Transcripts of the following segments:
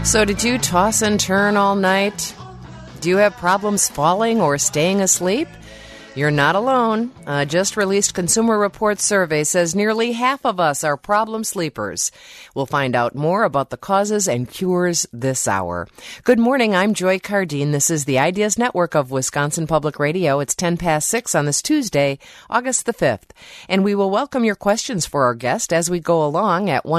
So did you toss and turn all night? Do you have problems falling or staying asleep? You're not alone. A just released Consumer Reports survey says nearly half of us are problem sleepers. We'll find out more about the causes and cures this hour. Good morning. I'm Joy Cardine. This is the Ideas Network of Wisconsin Public Radio. It's 10 past 6 on this Tuesday, August the 5th. And we will welcome your questions for our guest as we go along at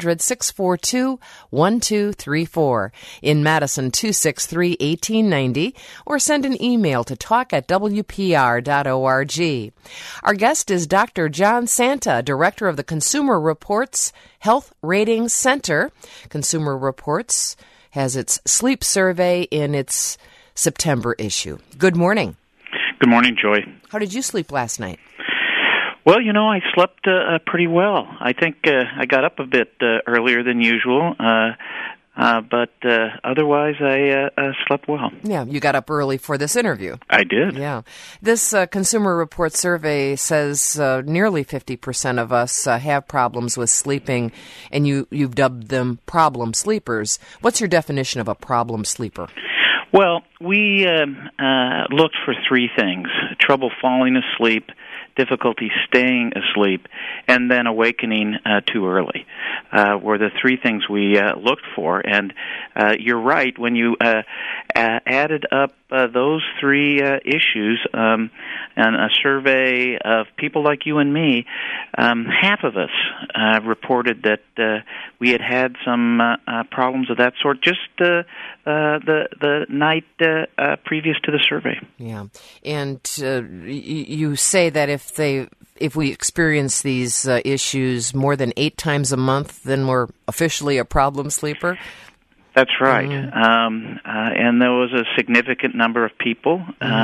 1-800-642-1234. In Madison, 263-1890, or send an email to talk@wpr.org. Our guest is Dr. John Santa, Director of the Consumer Reports Health Ratings Center. Consumer Reports has its sleep survey in its September issue. Good morning. Good morning, Joy. How did you sleep last night? Well, I slept pretty well. I think I got up a bit earlier than usual, but otherwise I slept well. Yeah, you got up early for this interview. I did. Yeah. This Consumer Reports survey says nearly 50% of us have problems with sleeping, and you've dubbed them problem sleepers. What's your definition of a problem sleeper? Well, we looked for three things: trouble falling asleep, difficulty staying asleep, and then awakening too early were the three things we looked for. And you're right, when you added up those three issues and a survey of people like you and me, half of us reported that we had some problems of that sort just the night previous to the survey. Yeah, and you say that if we experience these issues more than 8 times a month, then we're officially a problem sleeper? That's right. And there was a significant number of people,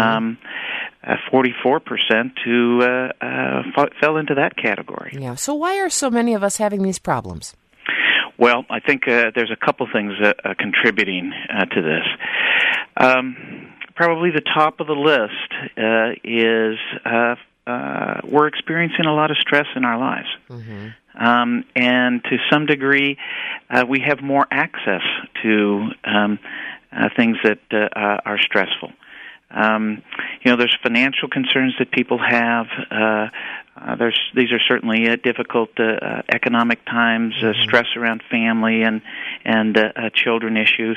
44%, who fell into that category. Yeah. So why are so many of us having these problems? Well, I think there's a couple things contributing to this. Probably the top of the list is we're experiencing a lot of stress in our lives. Mm-hmm. And to some degree, we have more access to things that are stressful. There's financial concerns that people have. These are certainly difficult economic times, stress around family and children issues.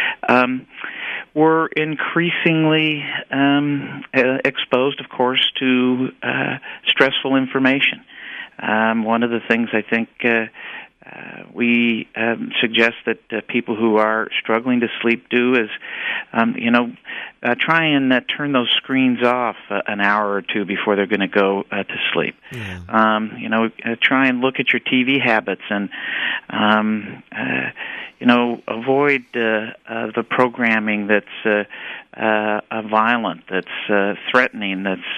We're increasingly exposed, of course, to stressful information. One of the things I think we suggest that people who are struggling to sleep do is, try and turn those screens off an hour or two before they're going to go to sleep. Yeah. Try and look at your TV habits and, avoid the programming that's violent, that's threatening, that's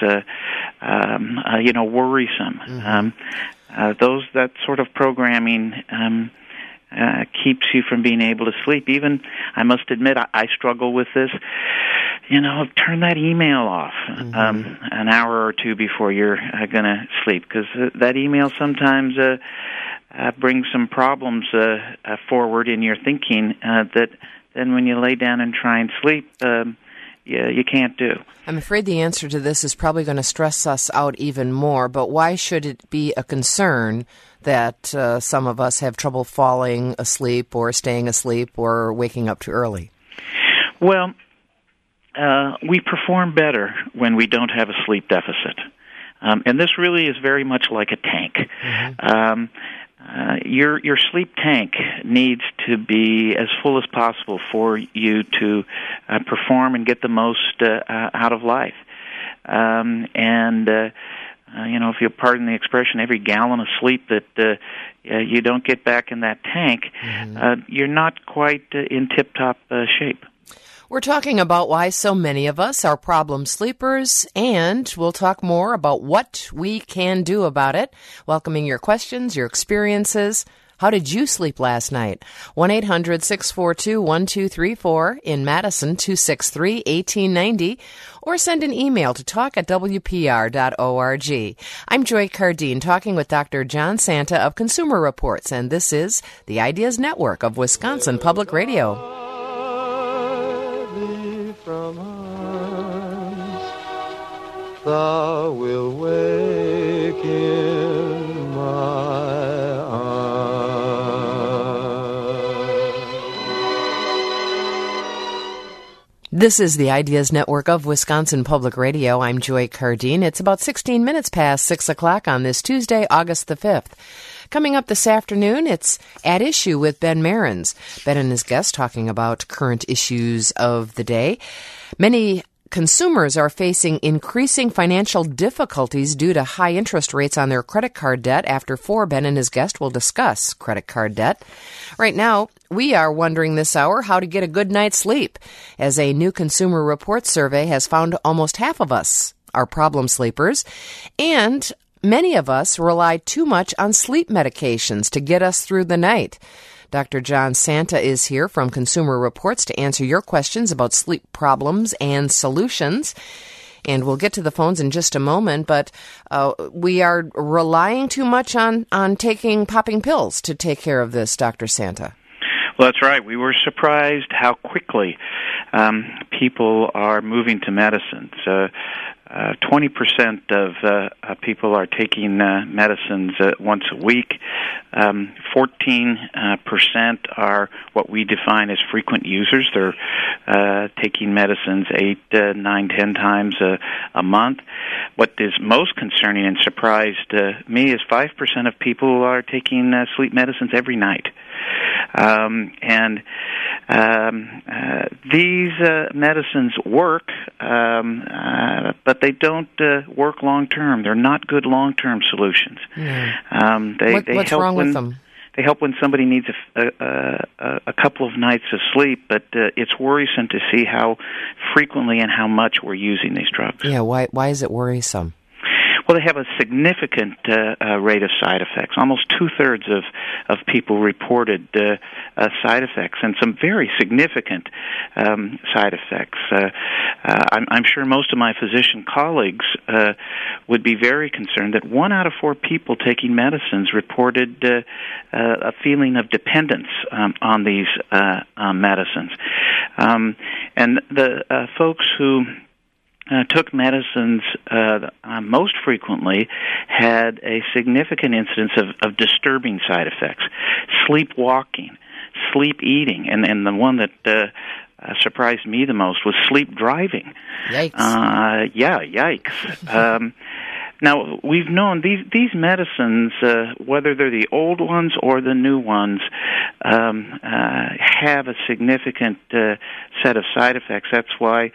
worrisome. Mm-hmm. That sort of programming keeps you from being able to sleep. Even, I must admit, I struggle with this. Turn that email off an hour or two before you're going to sleep, because that email sometimes brings some problems forward in your thinking that then when you lay down and try and sleep, you can't do. I'm afraid the answer to this is probably going to stress us out even more, but why should it be a concern that some of us have trouble falling asleep or staying asleep or waking up too early? Well, we perform better when we don't have a sleep deficit. And this really is very much like a tank. Mm-hmm. Your sleep tank needs to be as full as possible for you to perform and get the most out of life. If you'll pardon the expression, every gallon of sleep that you don't get back in that tank, you're not quite in tip-top shape. We're talking about why so many of us are problem sleepers, and we'll talk more about what we can do about it, welcoming your questions, your experiences. How did you sleep last night? 1-800-642-1234, in Madison, 263-1890, or send an email to talk@wpr.org. I'm Joy Cardine, talking with Dr. John Santa of Consumer Reports, and this is the Ideas Network of Wisconsin Public Radio. From arms, thou will wake in my arms. This is the Ideas Network of Wisconsin Public Radio. I'm Joy Cardine. It's about 16 minutes past 6 o'clock on this Tuesday, August the 5th. Coming up this afternoon, it's At Issue with Ben Marins. Ben and his guest talking about current issues of the day. Many consumers are facing increasing financial difficulties due to high interest rates on their credit card debt. After 4, Ben and his guest will discuss credit card debt. Right now, we are wondering this hour how to get a good night's sleep, as a new Consumer Reports survey has found almost half of us are problem sleepers, and many of us rely too much on sleep medications to get us through the night. Dr. John Santa is here from Consumer Reports to answer your questions about sleep problems and solutions. And we'll get to the phones in just a moment, but we are relying too much on popping pills to take care of this, Dr. Santa. Well, that's right. We were surprised how quickly people are moving to medicines. 20% of people are taking medicines once a week. 14% are what we define as frequent users. They're taking medicines 8, 9, 10 times a month. What is most concerning and surprised me is 5% of people are taking sleep medicines every night. These medicines work, but they don't work long term. They're not good long term solutions. What's wrong with them? They help when somebody needs a couple of nights of sleep, but it's worrisome to see how frequently and how much we're using these drugs. Yeah, why is it worrisome? Well, they have a significant rate of side effects. Almost 2/3 of people reported side effects, and some very significant side effects. I'm sure most of my physician colleagues would be very concerned that 1 out of 4 people taking medicines reported a feeling of dependence on these medicines. And the folks who took medicines most frequently had a significant incidence of disturbing side effects, sleepwalking, sleep eating, and the one that surprised me the most was sleep driving. Yikes. Yikes. Now, we've known these medicines, whether they're the old ones or the new ones, have a significant set of side effects. That's why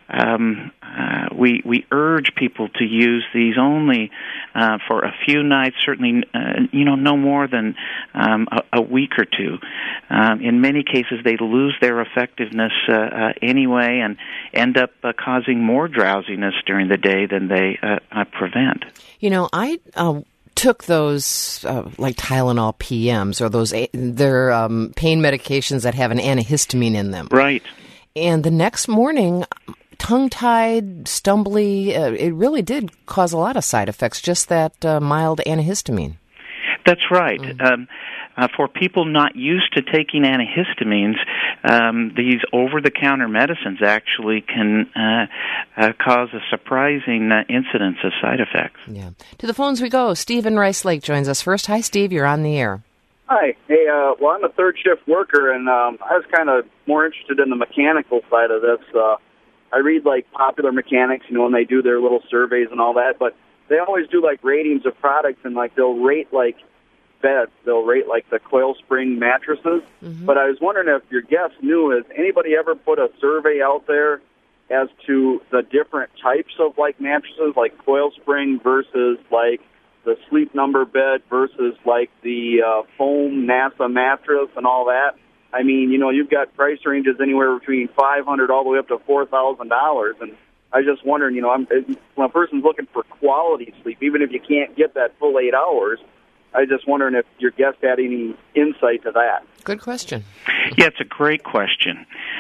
we urge people to use these only for a few nights, certainly no more than a week or two. In many cases, they lose their effectiveness anyway and end up causing more drowsiness during the day than they prevent. I took those like Tylenol PMs, or they're pain medications that have an antihistamine in them. Right. And the next morning, tongue-tied, stumbly, it really did cause a lot of side effects, just that mild antihistamine. That's right. For people not used to taking antihistamines, these over-the-counter medicines actually can cause a surprising incidence of side effects. Yeah. To the phones we go. Steve in Rice Lake joins us first. Hi, Steve. You're on the air. Hi. Hey, well, I'm a third-shift worker, and I was kind of more interested in the mechanical side of this. I read, Popular Mechanics, when they do their little surveys and all that, but they always do, ratings of products, and, they'll rate, beds. They'll rate, the coil spring mattresses. Mm-hmm. But I was wondering if your guest knew, has anybody ever put a survey out there as to the different types of, mattresses, like coil spring versus, the Sleep Number bed versus, the foam NASA mattress and all that? I mean, you've got price ranges anywhere between $500 all the way up to $4,000, and I was just wondering, when a person's looking for quality sleep, even if you can't get that full 8 hours, I was just wondering if your guest had any insight to that. Good question. Yeah, it's a great question.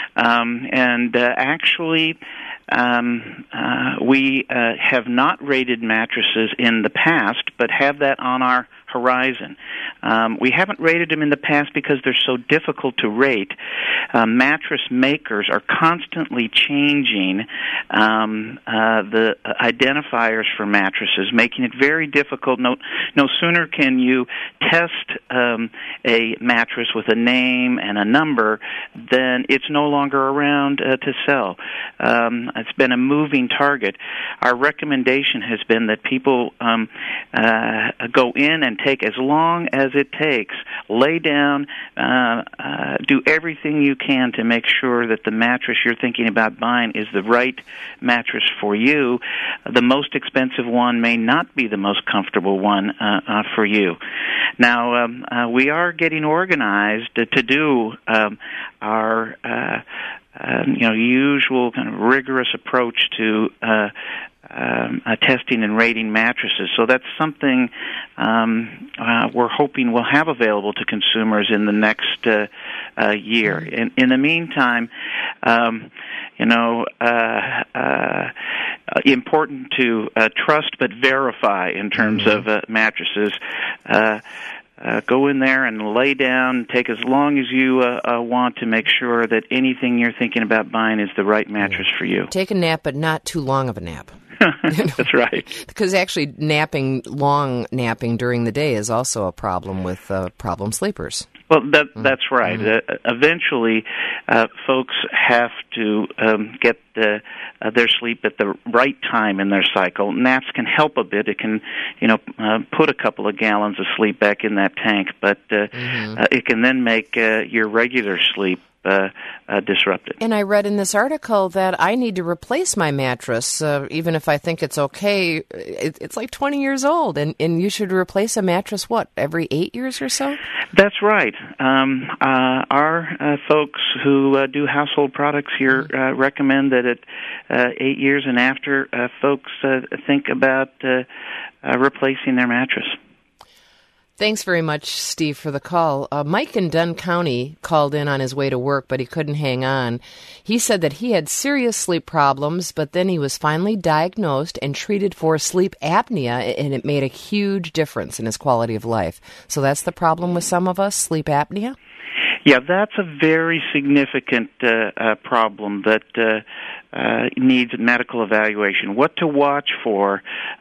Actually, we have not rated mattresses in the past, but have that on our horizon. We haven't rated them in the past because they're so difficult to rate. Mattress makers are constantly changing the identifiers for mattresses, making it very difficult. No sooner can you test a mattress with a name and a number than it's no longer around to sell. It's been a moving target. Our recommendation has been that people go in and take as long as it takes, lay down, do everything you can to make sure that the mattress you're thinking about buying is the right mattress for you. The most expensive one may not be the most comfortable one for you. Now, we are getting organized to do our usual kind of rigorous approach to testing and rating mattresses. So that's something we're hoping we'll have available to consumers in the next year. In the meantime, important to trust but verify in terms of mattresses. Go in there and lay down, take as long as you want to make sure that anything you're thinking about buying is the right mattress for you. Take a nap, but not too long of a nap. That's right. Because actually long napping during the day is also a problem with problem sleepers. Well, that's right. Eventually, folks have to get their sleep at the right time in their cycle. Naps can help a bit. It can, put a couple of gallons of sleep back in that tank, but it can then make your regular sleep disrupted. And I read in this article that I need to replace my mattress, even if I think it's okay. It's like 20 years old, and you should replace a mattress, every 8 years or so? That's right. Our folks who do household products here recommend that at 8 years and after, folks think about replacing their mattress. Thanks very much, Steve, for the call. Mike in Dunn County called in on his way to work, but he couldn't hang on. He said that he had serious sleep problems, but then he was finally diagnosed and treated for sleep apnea, and it made a huge difference in his quality of life. So that's the problem with some of us, sleep apnea? Yeah, that's a very significant problem that needs medical evaluation. What to watch for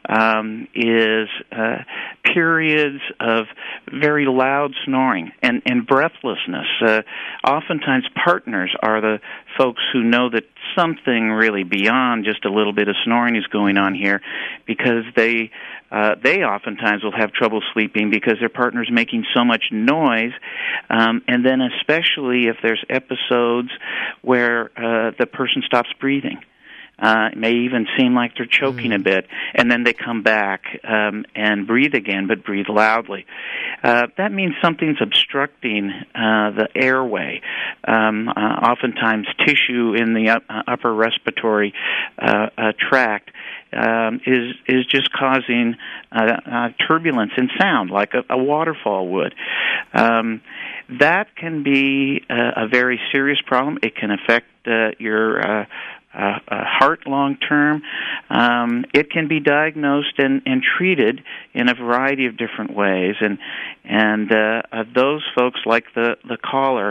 is periods of very loud snoring and breathlessness. Oftentimes partners are the folks who know that something really beyond just a little bit of snoring is going on here, because they oftentimes will have trouble sleeping because their partner's making so much noise, and then especially if there's episodes where the person stops breathing. It may even seem like they're choking a bit, and then they come back and breathe again, but breathe loudly. That means something's obstructing the airway. Oftentimes tissue in the upper respiratory tract is just causing turbulence in sound, like a waterfall would. That can be a very serious problem. It can affect your heart long term. It can be diagnosed and treated in a variety of different ways, and those folks, like the caller,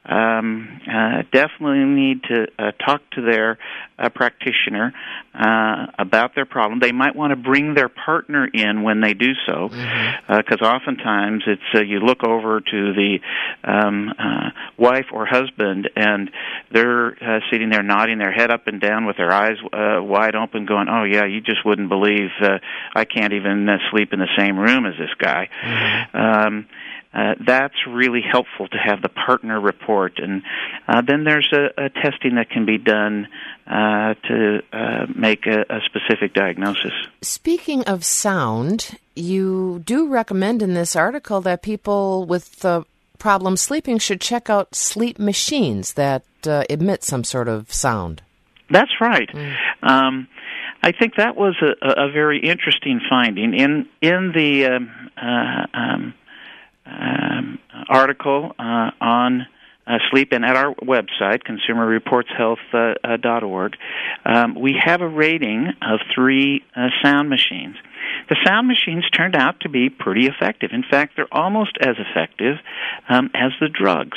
definitely need to talk to their practitioner about their problem. They might want to bring their partner in when they do so, because oftentimes it's you look over to the wife or husband, and they're sitting there nodding their head up and down with their eyes wide open, going, "Oh yeah, you just wouldn't believe I can't even sleep in the same room as this guy." That's really helpful to have the partner report, and then there's a testing that can be done to make a specific diagnosis. Speaking of sound, you do recommend in this article that people with problems sleeping should check out sleep machines that emit some sort of sound. That's right. I think that was a very interesting finding. In the article on sleep, and at our website, consumerreportshealth.org, we have a rating of 3 sound machines. The sound machines turned out to be pretty effective. In fact, they're almost as effective as the drugs.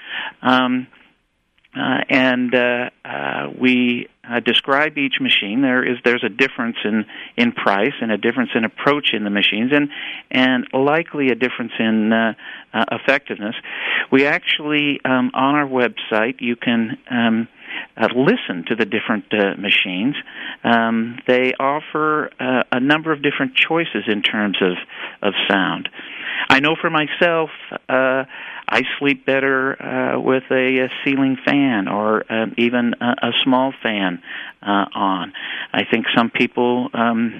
We describe each machine. There's a difference in price and a difference in approach in the machines, and likely a difference in effectiveness. We actually on our website you can listen to the different machines. They offer a number of different choices in terms of sound. I know for myself, I sleep better with a ceiling fan or even a small fan on. I think some people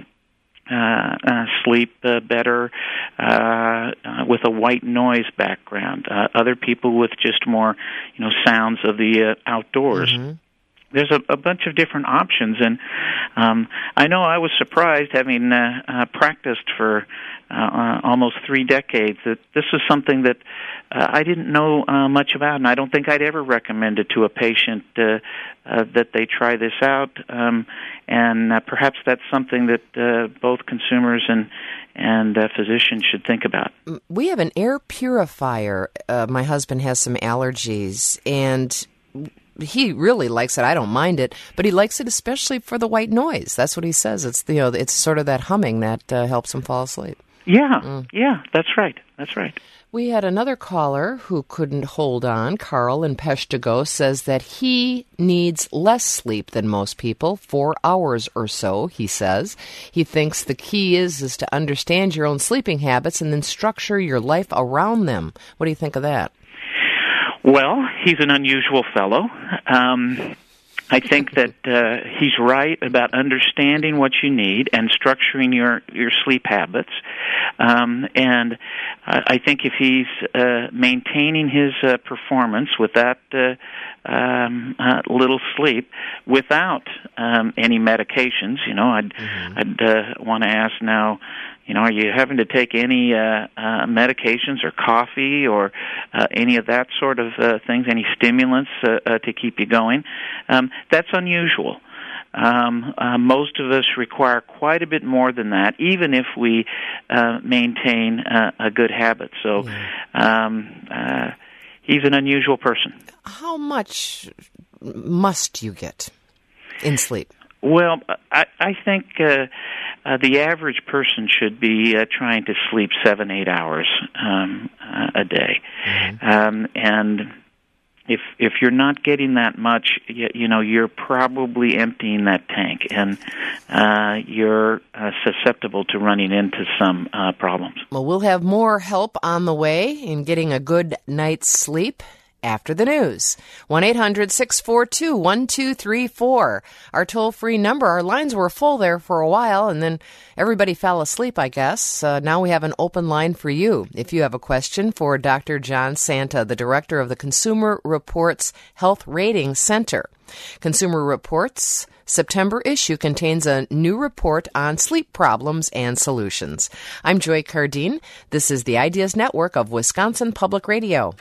sleep better with a white noise background. Other people with just more, sounds of the outdoors. Mm-hmm. There's a bunch of different options, and I know I was surprised, having practiced for almost 3 decades, that this was something that I didn't know much about, and I don't think I'd ever recommend it to a patient that they try this out. And perhaps that's something that both consumers and physicians should think about. We have an air purifier. My husband has some allergies, and he really likes it. I don't mind it, but he likes it especially for the white noise. That's what he says. It's it's sort of that humming that helps him fall asleep. Yeah, that's right. That's right. We had another caller who couldn't hold on. Carl in Peshtigo says that he needs less sleep than most people, 4 hours or so, he says. He thinks the key is to understand your own sleeping habits and then structure your life around them. What do you think of that? Well, he's an unusual fellow. I think that he's right about understanding what you need and structuring your sleep habits. And I think if he's maintaining his performance with that little sleep without any medications, I'd want to ask now, are you having to take any medications or coffee or any of that sort of things, any stimulants to keep you going? That's unusual. Most of us require quite a bit more than that, even if we maintain a good habit. So he's an unusual person. How much must you get in sleep? Well, I think the average person should be trying to sleep 7-8 hours a day. Mm-hmm. And if you're not getting that much, you're probably emptying that tank, and you're susceptible to running into some problems. Well, we'll have more help on the way in getting a good night's sleep after the news. 1-800-642-1234. Our toll-free number. Our lines were full there for a while, and then everybody fell asleep, I guess. Now we have an open line for you. If you have a question for Dr. John Santa, the director of the Consumer Reports Health Rating Center. Consumer Reports September issue contains a new report on sleep problems and solutions. I'm Joy Cardine. This is the Ideas Network of Wisconsin Public Radio.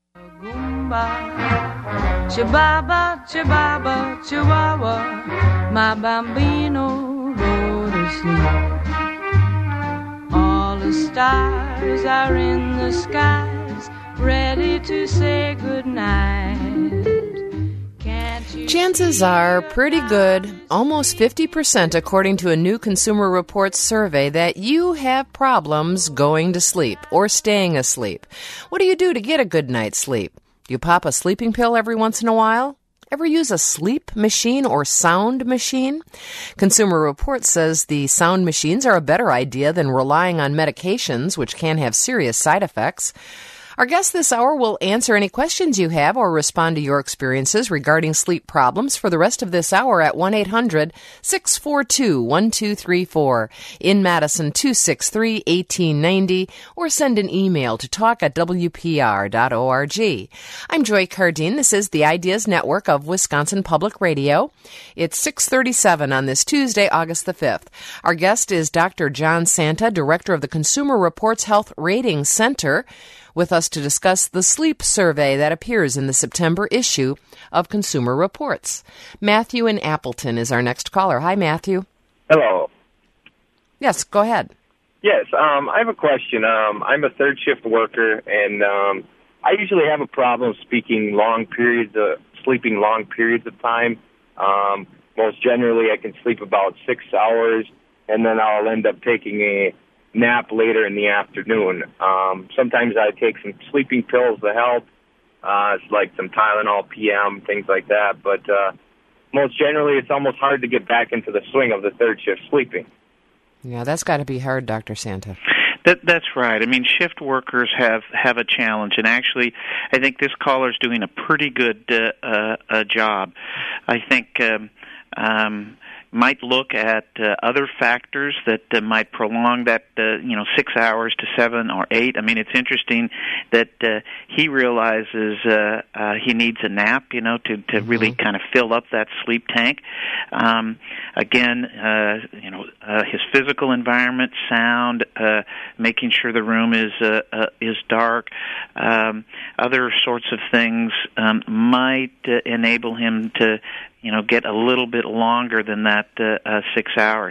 Chibaba, chibaba, chihuahua, my bambino go to sleep. All the stars are in the skies, ready to say goodnight. Chances are pretty good, almost 50% according to a new Consumer Reports survey, that you have problems going to sleep or staying asleep. What do you do to get a good night's sleep? Do you pop a sleeping pill every once in a while? Ever use a sleep machine or sound machine? Consumer Reports says the sound machines are a better idea than relying on medications, which can have serious side effects. Our guest this hour will answer any questions you have or respond to your experiences regarding sleep problems for the rest of this hour at 1-800-642-1234. In Madison, 263-1890, or send an email to talk@wpr.org. I'm Joy Cardine. This is the Ideas Network of Wisconsin Public Radio. It's 6:37 on this Tuesday, August the 5th. Our guest is Dr. John Santa, Director of the Consumer Reports Health Rating Center, with us to discuss the sleep survey that appears in the September issue of Consumer Reports. Matthew in Appleton is our next caller. Hi, Matthew. Hello. Yes, go ahead. Yes, I have a question. I'm a third shift worker, and I usually have a problem sleeping long periods of time. Most generally, I can sleep about 6 hours, and then I'll end up taking a nap later in the afternoon. Sometimes I take some sleeping pills to help, it's like some Tylenol PM, things like that. But most generally, it's almost hard to get back into the swing of the third shift sleeping. Yeah, that's got to be hard, Dr. Santa. That's right. I mean, shift workers have a challenge, and actually, I think this caller's doing a pretty good job. I think might look at other factors that might prolong that 6 hours to 7 or 8. I mean, it's interesting that he realizes he needs a nap, to really kind of fill up that sleep tank. Again, his physical environment, sound, making sure the room is dark, other sorts of things might enable him to get a little bit longer than that 6 hours.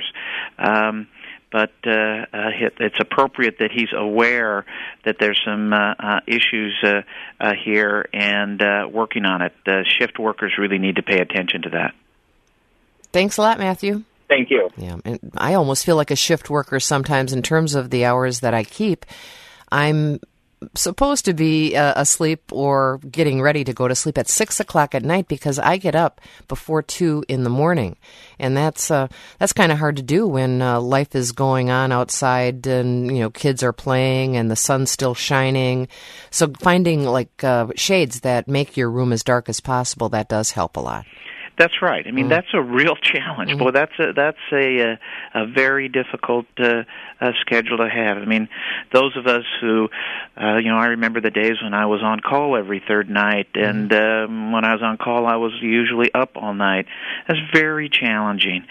But it's appropriate that he's aware that there's some issues here and working on it. Shift workers really need to pay attention to that. Thanks a lot, Matthew. Thank you. Yeah, and I almost feel like a shift worker sometimes in terms of the hours that I keep. I'm supposed to be asleep or getting ready to go to sleep at 6 o'clock at night because I get up before 2 in the morning, and that's kind of hard to do when life is going on outside and kids are playing and the sun's still shining. So finding shades that make your room as dark as possible, that does help a lot. That's right. I mean, that's a real challenge. Mm-hmm. Boy, that's a very difficult schedule to have. I mean, those of us who, I remember the days when I was on call every third night, and when I was on call, I was usually up all night. That's very challenging.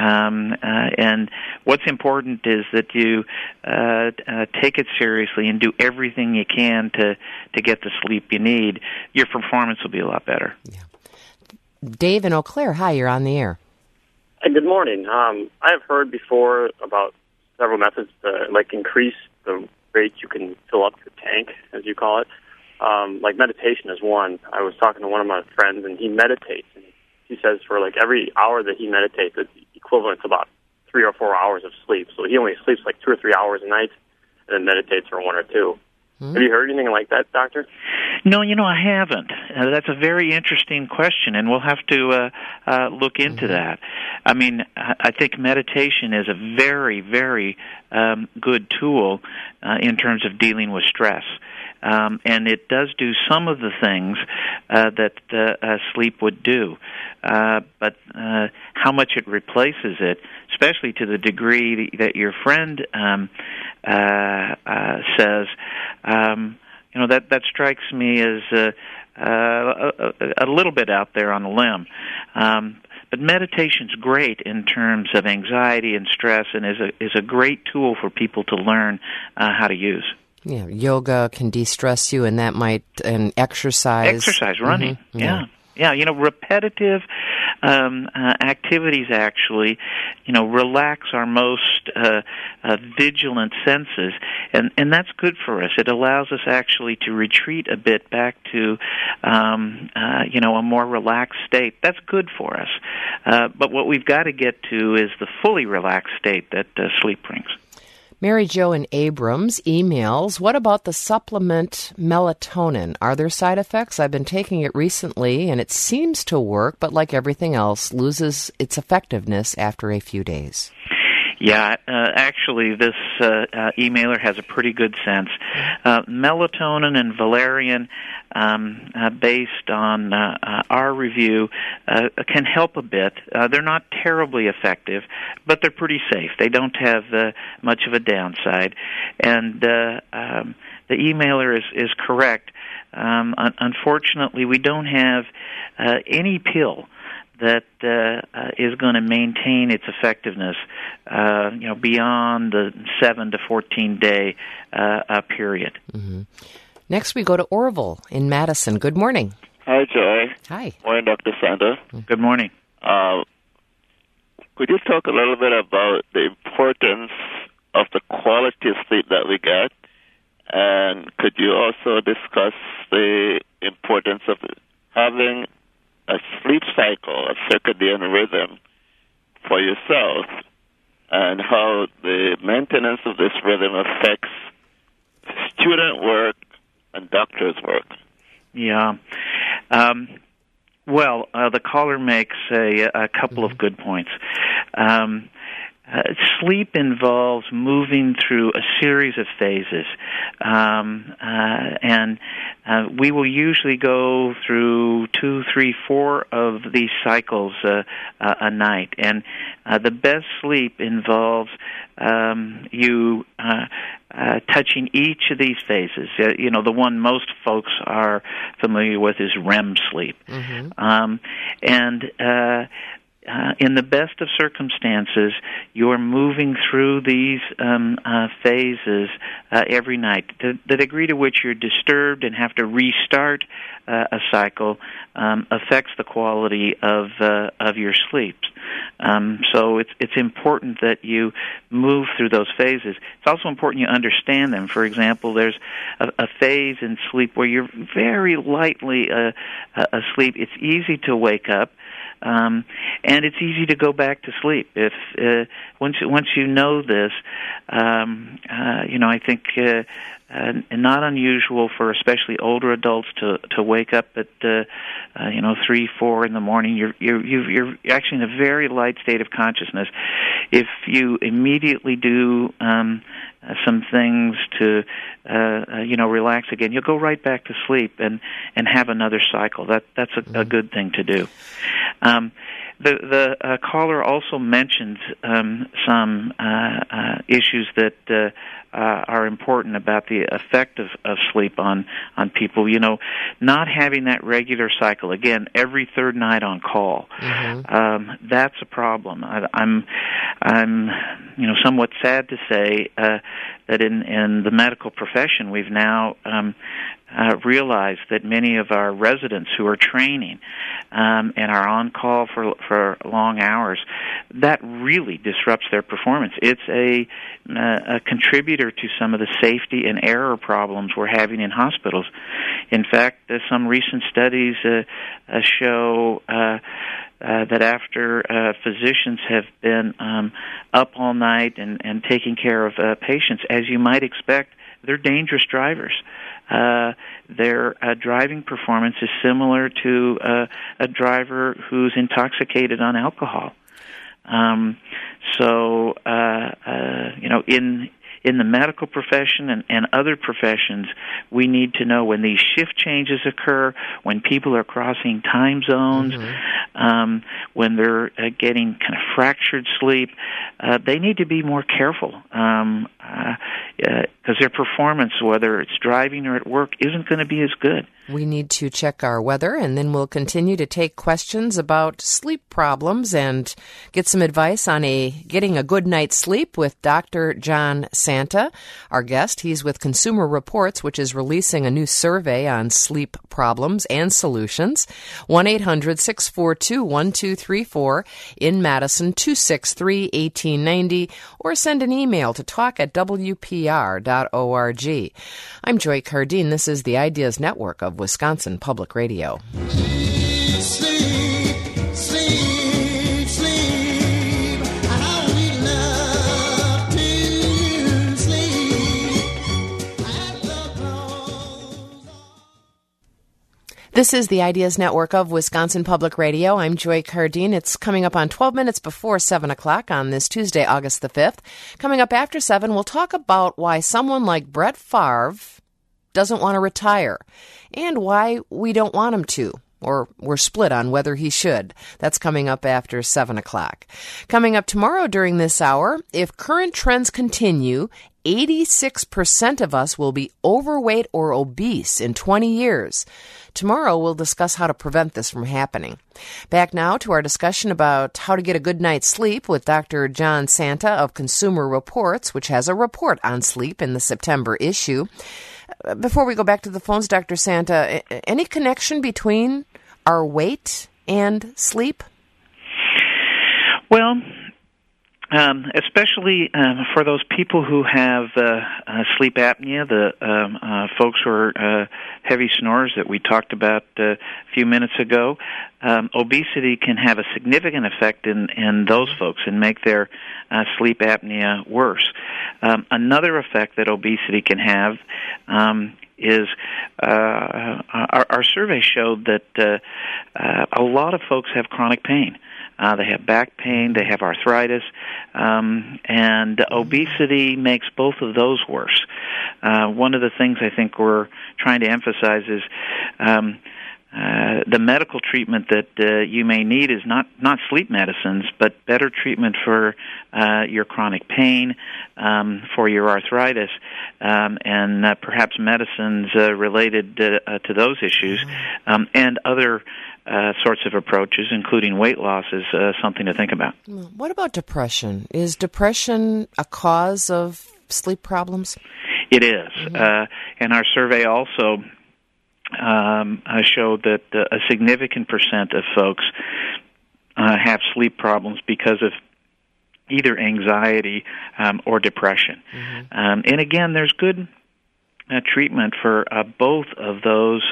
And what's important is that you take it seriously and do everything you can to get the sleep you need. Your performance will be a lot better. Yeah. Dave in Eau Claire, hi, you're on the air. Good morning. I have heard before about several methods to increase the rate you can fill up your tank, as you call it. Meditation is one. I was talking to one of my friends, and he meditates, and he says for every hour that he meditates, it's equivalent to about 3 or 4 hours of sleep. So he only sleeps 2 or 3 hours a night, and then meditates for 1 or 2. Have you heard anything like that, Doctor? No, I haven't. That's a very interesting question, and we'll have to look into that. I mean, I think meditation is a very, very good tool in terms of dealing with stress. And it does do some of the things that sleep would do. But how much it replaces it, especially to the degree that your friend says, that strikes me as a little bit out there on a limb. But meditation's great in terms of anxiety and stress, and is a great tool for people to learn how to use. Yeah, yoga can de-stress you, and that might, and exercise. Running, yeah. Yeah, repetitive activities actually, relax our most vigilant senses, and that's good for us. It allows us actually to retreat a bit back to, a more relaxed state. That's good for us. But what we've got to get to is the fully relaxed state that sleep brings. Mary Jo in Abrams emails, what about the supplement melatonin? Are there side effects? I've been taking it recently, and it seems to work, but like everything else, loses its effectiveness after a few days. Yeah, actually, this emailer has a pretty good sense. Melatonin and valerian, based on our review, can help a bit. They're not terribly effective, but they're pretty safe. They don't have much of a downside. And the emailer is correct. Unfortunately, we don't have any pill that is going to maintain its effectiveness, beyond the 7 to 14 day period. Mm-hmm. Next, we go to Orville in Madison. Good morning. Hi, Joy. Hi. Morning, Dr. Santa. Good morning. Could you talk a little bit about the importance of the quality of sleep that we get? And could you also discuss the importance of having a sleep cycle, a circadian rhythm for yourself, and how the maintenance of this rhythm affects student work and doctor's work? Yeah. The caller makes a couple of good points. Sleep involves moving through a series of phases, and we will usually go through 2, 3, 4 of these cycles a night. And the best sleep involves you touching each of these phases. The one most folks are familiar with is REM sleep. Mm-hmm. In the best of circumstances, you're moving through these phases every night. The degree to which you're disturbed and have to restart a cycle affects the quality of your sleep. So it's important that you move through those phases. It's also important you understand them. For example, there's a phase in sleep where you're very lightly asleep. It's easy to wake up. And it's easy to go back to sleep. If once you know this, I think not unusual for especially older adults to wake up at 3, 4 in the morning. You're actually in a very light state of consciousness. If you immediately do some things to relax again, you'll go right back to sleep and have another cycle. That's a good thing to do. The caller also mentioned some issues that are important about the effect of sleep on people. Not having that regular cycle, again, every third night on call. Mm-hmm. That's a problem. I'm somewhat sad to say that in the medical profession we've now realized that many of our residents who are training and are on call for long hours, that really disrupts their performance. It's a contributor to some of the safety and error problems we're having in hospitals. In fact, some recent studies show that after physicians have been up all night and taking care of patients, as you might expect, they're dangerous drivers. Their driving performance is similar to a driver who's intoxicated on alcohol. In the medical profession and other professions, we need to know when these shift changes occur, when people are crossing time zones, mm-hmm. When they're getting kind of fractured sleep. They need to be more careful because their performance, whether it's driving or at work, isn't going to be as good. We need to check our weather, and then we'll continue to take questions about sleep problems and get some advice on getting a good night's sleep with Dr. John Santa, our guest. He's with Consumer Reports, which is releasing a new survey on sleep problems and solutions. 1-800-642-1234 in Madison, 263-1890, or send an email to talk@wpr.org. I'm Joy Cardine. This is the Ideas Network of Wisconsin Public Radio. Sleep, sleep, sleep. I only love to sleep. This is the Ideas Network of Wisconsin Public Radio. I'm Joy Cardine. It's coming up on 12 minutes before 7 o'clock on this Tuesday, August the 5th. Coming up after 7, we'll talk about why someone like Brett Favre doesn't want to retire and why we don't want him to, or we're split on whether he should. That's coming up after 7 o'clock. Coming up tomorrow during this hour, if current trends continue, 86% of us will be overweight or obese in 20 years. Tomorrow, we'll discuss how to prevent this from happening. Back now to our discussion about how to get a good night's sleep with Dr. John Santa of Consumer Reports, which has a report on sleep in the September issue. Before we go back to the phones, Dr. Santa, any connection between our weight and sleep? Well, especially for those people who have sleep apnea, the folks who are heavy snorers that we talked about a few minutes ago, obesity can have a significant effect in those folks and make their sleep apnea worse. Another effect that obesity can have is our survey showed that a lot of folks have chronic pain. They have back pain, they have arthritis, and obesity makes both of those worse. One of the things I think we're trying to emphasize is the medical treatment that you may need is not sleep medicines, but better treatment for your chronic pain, for your arthritis, and perhaps medicines related to those issues, and other sorts of approaches, including weight loss, is something to think about. What about depression? Is depression a cause of sleep problems? It is. And our survey also showed that a significant percent of folks have sleep problems because of either anxiety or depression. And again, there's good treatment for both of those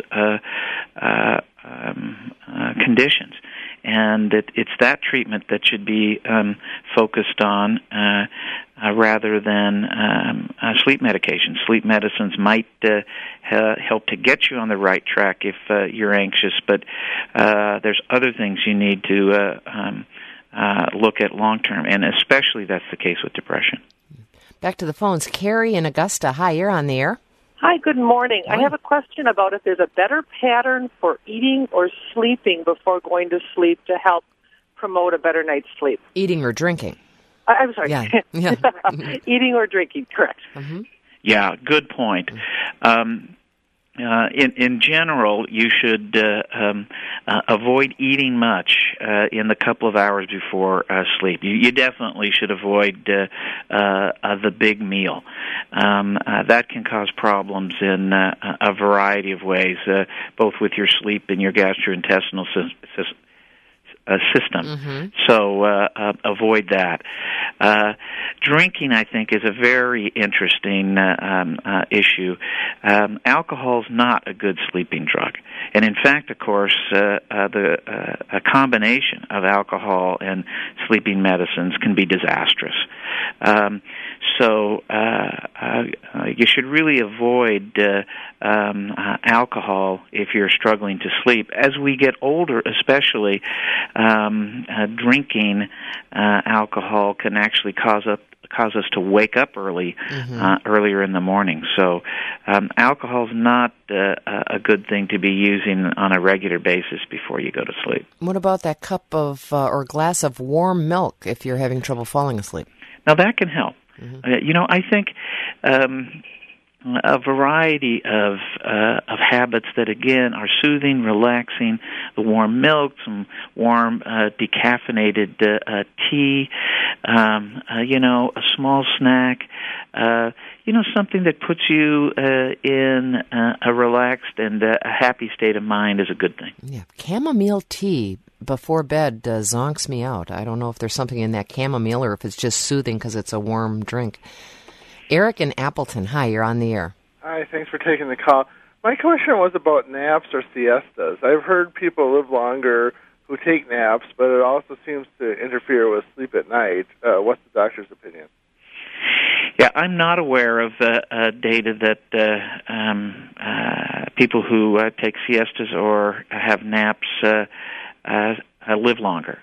conditions, and it's that treatment that should be focused on rather than sleep medication. Sleep medicines might help to get you on the right track if you're anxious, but there's other things you need to look at long term, and especially that's the case with depression. Back to the phones. Carrie in Augusta. Hi, you're on the air. Hi, good morning. I have a question about if there's a better pattern for eating or sleeping before going to sleep to help promote a better night's sleep. Eating or drinking? I'm sorry. Yeah. Eating or drinking, correct. Yeah, good point. In general, you should avoid eating much in the couple of hours before sleep. You definitely should avoid the big meal. That can cause problems in a variety of ways, both with your sleep and your gastrointestinal system. So avoid that. Drinking, I think, is a very interesting issue. Alcohol is not a good sleeping drug. And in fact, of course, a combination of alcohol and sleeping medicines can be disastrous. So you should really avoid alcohol if you're struggling to sleep. As we get older, especially, drinking alcohol can actually cause us to wake up earlier in the morning. So alcohol is not a good thing to be using on a regular basis before you go to sleep. What about that cup of or glass of warm milk if you're having trouble falling asleep? Now, that can help. I think a variety of habits that, again, are soothing, relaxing, the warm milk, some warm decaffeinated tea, a small snack, something that puts you in a relaxed and a happy state of mind is a good thing. Yeah, chamomile tea before bed zonks me out. I don't know if there's something in that chamomile or if it's just soothing because it's a warm drink. Eric in Appleton. Hi, you're on the air. Hi, thanks for taking the call. My question was about naps or siestas. I've heard people live longer who take naps, but it also seems to interfere with sleep at night. What's the doctor's opinion? Yeah, I'm not aware of data that people who take siestas or have naps live longer.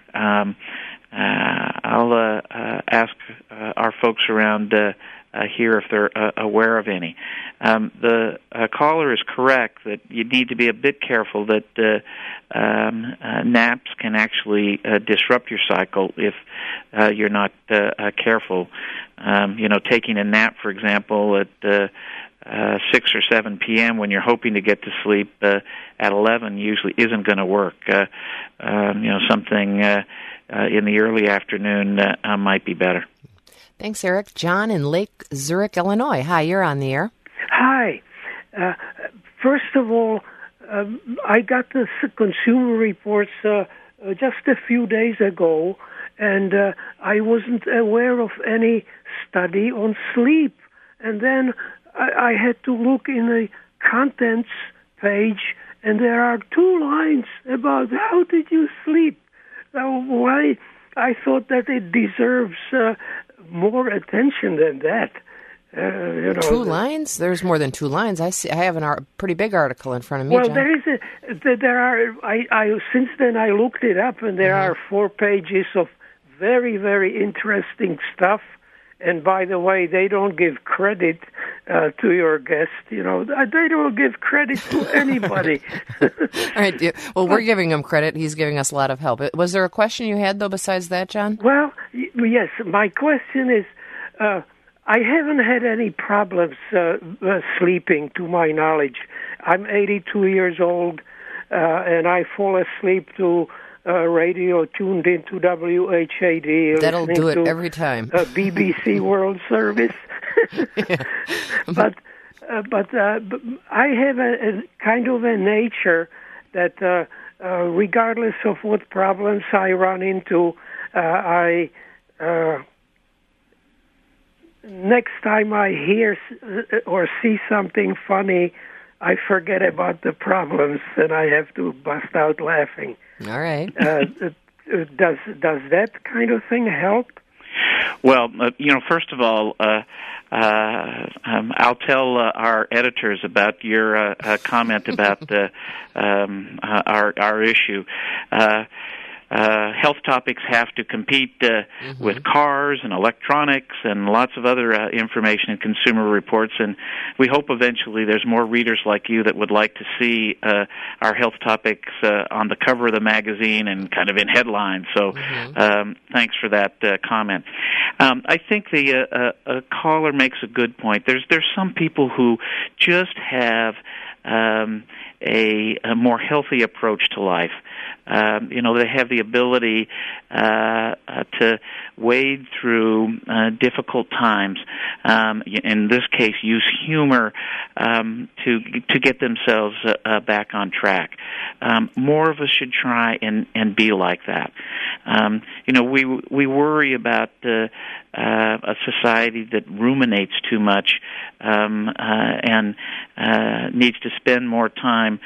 I'll ask our folks around here if they're aware of any. The caller is correct that you need to be a bit careful that naps can actually disrupt your cycle if you're not careful. Taking a nap, for example, at 6 or 7 p.m. when you're hoping to get to sleep at 11 usually isn't going to work. Something in the early afternoon might be better. Thanks, Eric. John in Lake Zurich, Illinois. Hi, you're on the air. Hi. First of all, I got the Consumer Reports just a few days ago, and I wasn't aware of any study on sleep. And then I had to look in the contents page, and there are 2 lines about how did you sleep. Why? I thought that it deserves more attention than that. 2 lines? There's more than 2 lines. I have a pretty big article in front of me. Well, John. there are. I since then I looked it up, and there are 4 pages of very, very interesting stuff. And by the way, they don't give credit to your guest. They don't give credit to anybody. All right. Well, we're giving him credit. He's giving us a lot of help. Was there a question you had, though, besides that, John? Well, yes. My question is, I haven't had any problems sleeping, to my knowledge. I'm 82 years old, and I fall asleep to radio tuned into WHAD. That'll do it every time. BBC World Service. But I have a kind of a nature that regardless of what problems I run into, next time I hear or see something funny, I forget about the problems and I have to bust out laughing. All right. Does that kind of thing help? Well, first of all, I'll tell our editors about your comment about our issue. Health topics have to compete with cars and electronics and lots of other information in Consumer Reports, and we hope eventually there's more readers like you that would like to see our health topics on the cover of the magazine and kind of in headlines. So thanks for that comment. I think the caller makes a good point. There's some people who just have a more healthy approach to life. They have the ability to wade through difficult times. In this case, use humor to get themselves back on track. More of us should try and be like that. We worry about a society that ruminates too much and needs to spend more time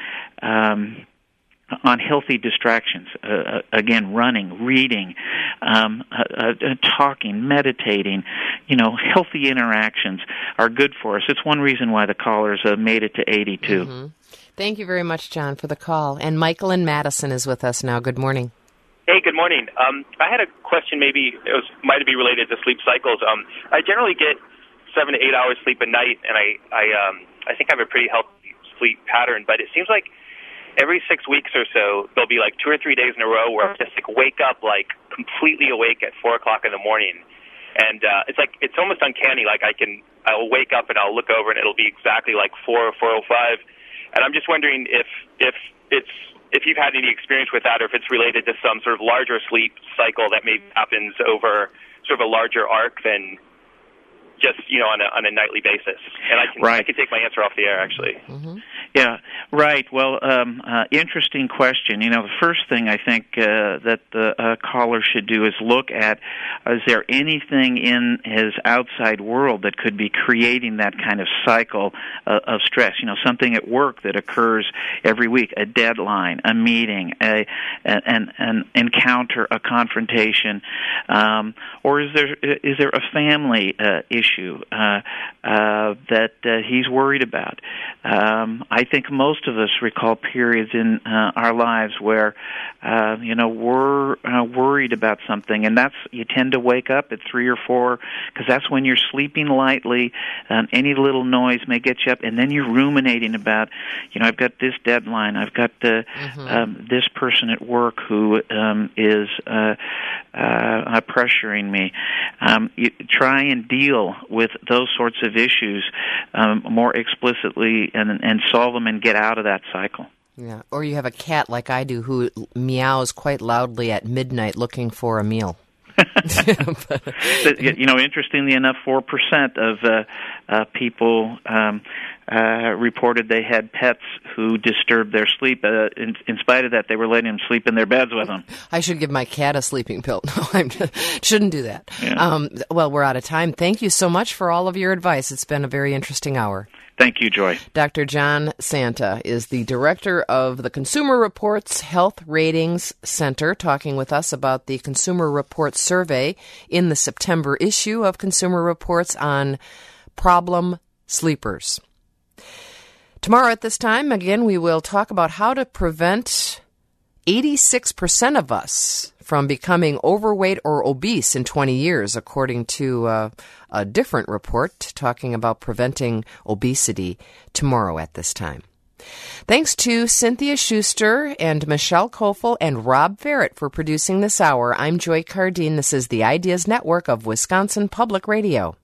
on healthy distractions. Again, running, reading, talking, meditating. Healthy interactions are good for us. It's one reason why the callers made it to 82. Thank you very much, John, for the call. And Michael in Madison is with us now. Good morning. Hey, good morning. I had a question. Maybe might be related to sleep cycles. I generally get 7 to 8 hours sleep a night, and I think I have a pretty healthy sleep pattern. But it seems like every 6 weeks or so, there'll be like 2 or 3 days in a row where I just wake up completely awake at 4 o'clock in the morning, and it's almost uncanny. I'll wake up and I'll look over and it'll be exactly 4 or 4:05, and I'm just wondering if you've had any experience with that, or if it's related to some sort of larger sleep cycle that maybe happens over sort of a larger arc than just on a nightly basis. And I can take my answer off the air actually. Yeah, right. Well, interesting question. The first thing I think that the caller should do is look at, is there anything in his outside world that could be creating that kind of cycle of stress? Something at work that occurs every week, a deadline, a meeting, an encounter, a confrontation, or is there a family issue issue that he's worried about. I think most of us recall periods in our lives where we're worried about something, and that's you tend to wake up at 3 or 4 because that's when you're sleeping lightly. Any little noise may get you up, and then you're ruminating about, I've got this deadline, I've got this person at work who is pressuring me. You try and deal with those sorts of issues more explicitly and solve them and get out of that cycle. Yeah, or you have a cat like I do who meows quite loudly at midnight looking for a meal. Interestingly enough, 4% of people reported they had pets who disturbed their sleep. In spite of that, they were letting them sleep in their beds with them. I should give my cat a sleeping pill. No, I shouldn't do that. Yeah. Well, we're out of time. Thank you so much for all of your advice. It's been a very interesting hour. Thank you, Joy. Dr. John Santa is the director of the Consumer Reports Health Ratings Center, talking with us about the Consumer Reports survey in the September issue of Consumer Reports on problem sleepers. Tomorrow at this time, again, we will talk about how to prevent 86% of us from becoming overweight or obese in 20 years, according to a different report talking about preventing obesity tomorrow at this time. Thanks to Cynthia Schuster and Michelle Kofel and Rob Ferret for producing this hour. I'm Joy Cardine. This is the Ideas Network of Wisconsin Public Radio.